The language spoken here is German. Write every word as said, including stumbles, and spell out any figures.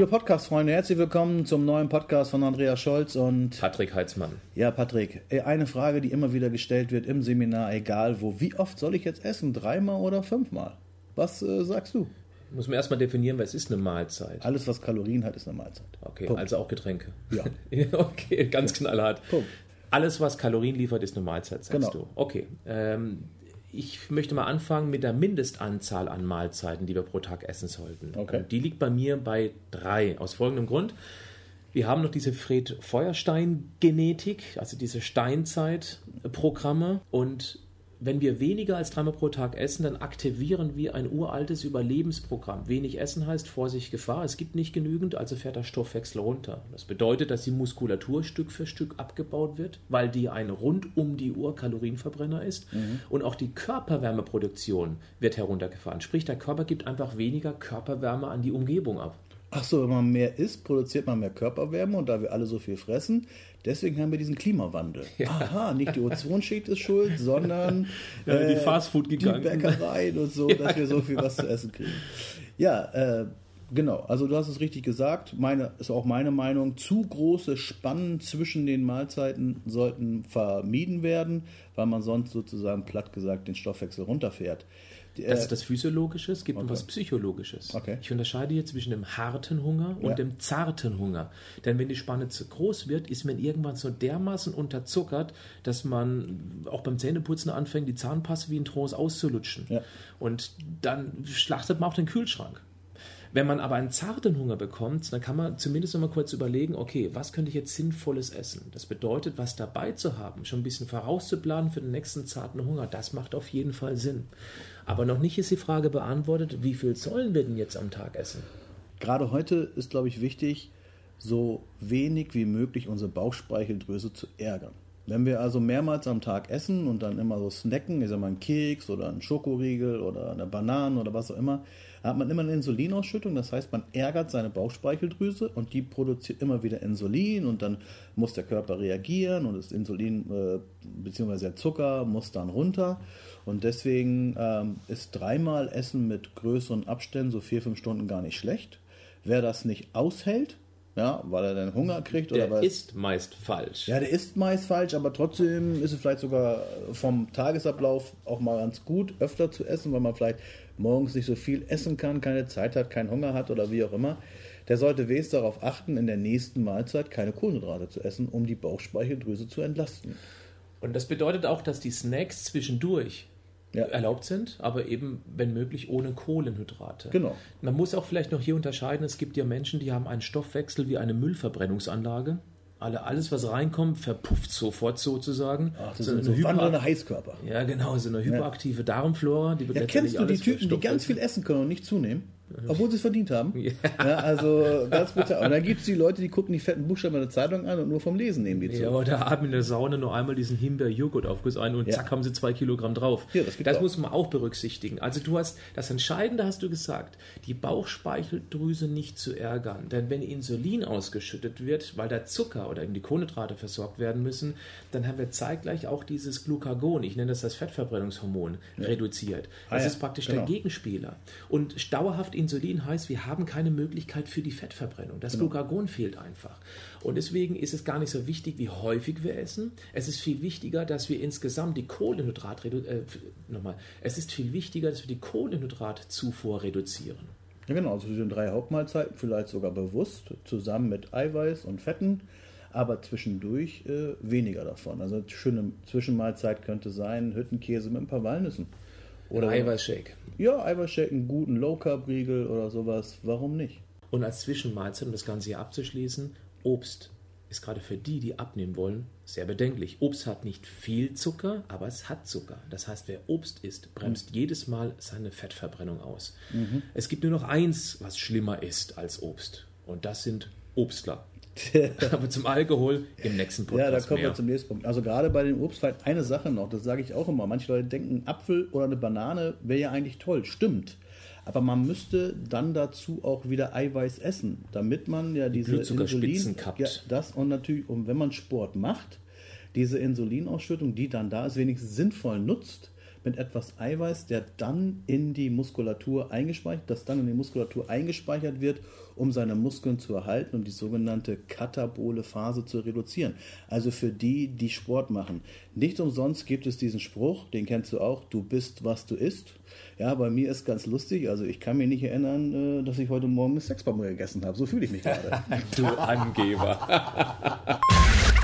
Liebe Podcast-Freunde, herzlich willkommen zum neuen Podcast von Andreas Scholz und Patrick Heitzmann. Ja, Patrick, eine Frage, die immer wieder gestellt wird im Seminar, egal wo. Wie oft soll ich jetzt essen? Dreimal oder fünfmal? Was äh, sagst du? Muss man erstmal definieren, was ist eine Mahlzeit? Alles, was Kalorien hat, ist eine Mahlzeit. Okay, Punkt. Also auch Getränke. Ja. Okay, ganz knallhart. Punkt. Alles, was Kalorien liefert, ist eine Mahlzeit, sagst Genau. du. Okay, ähm, ich möchte mal anfangen mit der Mindestanzahl an Mahlzeiten, die wir pro Tag essen sollten. Okay. Und die liegt bei mir bei drei. Aus folgendem Grund. Wir haben noch diese Fred-Feuerstein-Genetik, also diese Steinzeit-Programme. Und wenn wir weniger als dreimal pro Tag essen, dann aktivieren wir ein uraltes Überlebensprogramm. Wenig Essen heißt Vorsicht, Gefahr. Es gibt nicht genügend, also fährt der Stoffwechsel runter. Das bedeutet, dass die Muskulatur Stück für Stück abgebaut wird, weil die ein rund um die Uhr Kalorienverbrenner ist. Mhm. Und auch die Körperwärmeproduktion wird heruntergefahren. Sprich, der Körper gibt einfach weniger Körperwärme an die Umgebung ab. Ach so, wenn man mehr isst, produziert man mehr Körperwärme und da wir alle so viel fressen, deswegen haben wir diesen Klimawandel. Ja. Aha, nicht die Ozonschicht ist schuld, sondern ja, die äh, Fastfood-Giganten. Die Bäckereien und so, ja, dass wir so viel was zu essen kriegen. Ja, äh, genau, also du hast es richtig gesagt, meine, ist auch meine Meinung, zu große Spannen zwischen den Mahlzeiten sollten vermieden werden, weil man sonst sozusagen platt gesagt den Stoffwechsel runterfährt. Das ist das Physiologische, es gibt okay. noch was Psychologisches. Okay. Ich unterscheide hier zwischen dem harten Hunger und ja. dem zarten Hunger. Denn wenn die Spanne zu groß wird, ist man irgendwann so dermaßen unterzuckert, dass man auch beim Zähneputzen anfängt, die Zahnpaste wie ein Trost auszulutschen. Ja. Und dann schlachtet man auch den Kühlschrank. Wenn man aber einen zarten Hunger bekommt, dann kann man zumindest noch mal kurz überlegen, okay, was könnte ich jetzt Sinnvolles essen? Das bedeutet, was dabei zu haben, schon ein bisschen vorauszuplanen für den nächsten zarten Hunger, das macht auf jeden Fall Sinn. Aber noch nicht ist die Frage beantwortet, wie viel sollen wir denn jetzt am Tag essen? Gerade heute ist, glaube ich, wichtig, so wenig wie möglich unsere Bauchspeicheldrüse zu ärgern. Wenn wir also mehrmals am Tag essen und dann immer so snacken, ich sag mal einen Keks oder einen Schokoriegel oder eine Banane oder was auch immer, hat man immer eine Insulinausschüttung. Das heißt, man ärgert seine Bauchspeicheldrüse und die produziert immer wieder Insulin und dann muss der Körper reagieren und das Insulin äh, bzw. der Zucker muss dann runter. Und deswegen ähm, ist dreimal Essen mit größeren Abständen, so vier, fünf Stunden, gar nicht schlecht. Wer das nicht aushält, ja, weil er dann Hunger kriegt. Der oder weil ist meist falsch. Ja, der ist meist falsch, aber trotzdem ist es vielleicht sogar vom Tagesablauf auch mal ganz gut, öfter zu essen, weil man vielleicht morgens nicht so viel essen kann, keine Zeit hat, keinen Hunger hat oder wie auch immer. Der sollte wenigstens darauf achten, in der nächsten Mahlzeit keine Kohlenhydrate zu essen, um die Bauchspeicheldrüse zu entlasten. Und das bedeutet auch, dass die Snacks zwischendurch ja. erlaubt sind, aber eben, wenn möglich, ohne Kohlenhydrate. Genau. Man muss auch vielleicht noch hier unterscheiden, es gibt ja Menschen, die haben einen Stoffwechsel wie eine Müllverbrennungsanlage. Alle, alles, was reinkommt, verpufft sofort sozusagen. Ach, das so sind so hyper- wandelnde Heißkörper. Ja, genau, so eine hyperaktive ja. Darmflora. Die ja, kennst du die Typen, die ganz viel essen können und nicht zunehmen? Obwohl sie es verdient haben. Ja. Ja, also ganz brutal. Und dann gibt es die Leute, die gucken die fetten Buchstaben in der Zeitung an und nur vom Lesen nehmen die zu. Ja, oder atmen in der Sauna nur einmal diesen Himbeer-Joghurt-Aufguss ein und ja. zack, haben sie zwei Kilogramm drauf. Ja, das das auch. muss man auch berücksichtigen. Also du hast, das Entscheidende hast du gesagt, die Bauchspeicheldrüse nicht zu ärgern. Denn wenn Insulin ausgeschüttet wird, weil der Zucker oder eben die Kohlenhydrate versorgt werden müssen, dann haben wir zeitgleich auch dieses Glucagon, ich nenne das das Fettverbrennungshormon, ja. reduziert. Das ah, ja. ist praktisch genau. der Gegenspieler. Und dauerhaft Insulin heißt, wir haben keine Möglichkeit für die Fettverbrennung. Das genau. Glucagon fehlt einfach. Und deswegen ist es gar nicht so wichtig, wie häufig wir essen. Es ist viel wichtiger, dass wir insgesamt die Kohlenhydrat äh, nochmal. Es ist viel wichtiger, dass wir die Kohlenhydratzufuhr reduzieren. Ja genau, also für den drei Hauptmahlzeiten vielleicht sogar bewusst, zusammen mit Eiweiß und Fetten, aber zwischendurch äh, weniger davon. Also eine schöne Zwischenmahlzeit könnte sein, Hüttenkäse mit ein paar Walnüssen. Oder Eiweißshake. Ja, Eiweißshake, einen guten Low-Carb-Riegel oder sowas. Warum nicht? Und als Zwischenmahlzeit, um das Ganze hier abzuschließen, Obst ist gerade für die, die abnehmen wollen, sehr bedenklich. Obst hat nicht viel Zucker, aber es hat Zucker. Das heißt, wer Obst isst, bremst mhm. jedes Mal seine Fettverbrennung aus. Mhm. Es gibt nur noch eins, was schlimmer ist als Obst. Und das sind Obstler. Aber zum Alkohol im nächsten Podcast. Ja, da kommen mehr. wir zum nächsten Punkt. Also gerade bei den Obst vielleicht eine Sache noch, das sage ich auch immer. Manche Leute denken, ein Apfel oder eine Banane wäre ja eigentlich toll. Stimmt. Aber man müsste dann dazu auch wieder Eiweiß essen, damit man ja Die diese Blutzuckerspitzen kappt. Ja, das und natürlich, und wenn man Sport macht, diese Insulinausschüttung, die dann da ist, wenigstens sinnvoll nutzt, mit etwas Eiweiß, der dann in die Muskulatur eingespeichert, das dann in die Muskulatur eingespeichert wird, um seine Muskeln zu erhalten, um die sogenannte katabole Phase zu reduzieren. Also für die, die Sport machen. Nicht umsonst gibt es diesen Spruch, den kennst du auch, du bist, was du isst. Ja, bei mir ist ganz lustig, also ich kann mich nicht erinnern, dass ich heute Morgen eine Sexbombe gegessen habe. So fühle ich mich gerade. Du Angeber.